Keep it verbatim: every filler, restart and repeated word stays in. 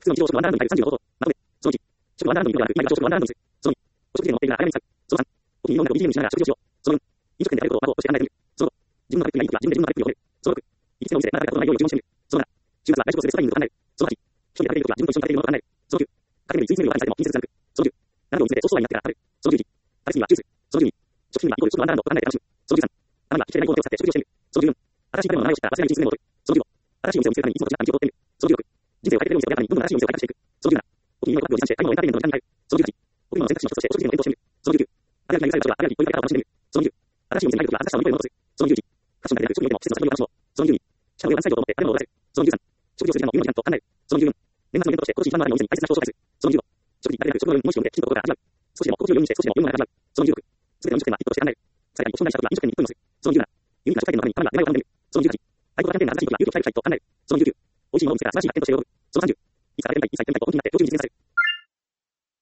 普通の日常食のワンダーランドに入るさんじゅうのこと。まとめ。そのいち。食のワンダーランドによるある、今朝食のワンダーランドにする。そのに。お食事での目的があらゆる際。そのさん。お気に入りの音楽を ビージーエム にしながら食事をしよう。そのよん。飲食店で食べることを窓として考えてみる。そのご。自分の食べていない時は自分で自分の食べてみるを覚える。そのろく。行きつけのお店でまだ食べたことない料理を注文してみる。そのなな。週末は外食をするスパイングと考える。そのはち。一人で食べている時は自分と一緒に食べているものと考える。そのきゅう。かけるについてみるを相手にされても気にせず貫く。そのじゅう。なな秒見つめてソースワインになってから食べる。そのじゅういち。食べ過ぎには注意する。そのじゅうに。食品にはイコール食のワンダーランドと考えて楽しむ。そのじゅうさん。たまには生きていない子の手を使って食事をしてみる。そのじゅうよん。新しい食べ物の名前を知ったら忘れないうちに詰め物を取る。そのじゅうご。新しいお店を見つけるためにいつもと違った道を通ってみる。そのじゅうろく。人生を変えてくれるお店を選ぶためにどんどん新しいお店を開拓していく。そのじゅうなな。お気に入りの価格を持参して買い物をエンターテインメントの時間に入る。そのじゅうはち。お食い物の選択肢の一つとしてお食事での検討をしてみる。そのじゅうきゅう。あらゆるが許された場所はあらゆる一歩いかけ方を楽しんでみる。そのにじゅう。新しいお店に入るときは新しさを乗り越えるものとする。そのにじゅういち。ファッションだけでなく食においても季節の先取りを楽しもう。そのにじゅうに。下の上をワンサイドと思って食べ物を終わらせる。そのにじゅうさん。食事をするための夢の時間と考える。そのにじゅうよん。年末のイベントとして今年一番のあるお店に大切な人を紹介する。そのにじゅうご。食事だけでなく食のようにもしくできちんと心が味わう。少しでも心地よいようにして少しでも世の中が味わう。そのにじゅうろく。すべての飲食店は一歩として考える。最後にオプション大した時は飲食店に一歩に乗する。そのにじゅうなな。ユニークな食材店のためにカメラが願いを頼んでみる。そのにじゅうはち。アイコンがキャンペーンが新しい時は有料キャンペーンのサイトを考える。そのにじゅうきゅう。美味しいものを見つけたら素晴らしい発見として喜ぶ。そのさんじゅう。いつか食べてみたい、いつか行ってみたいと本気になって上手に実現させる。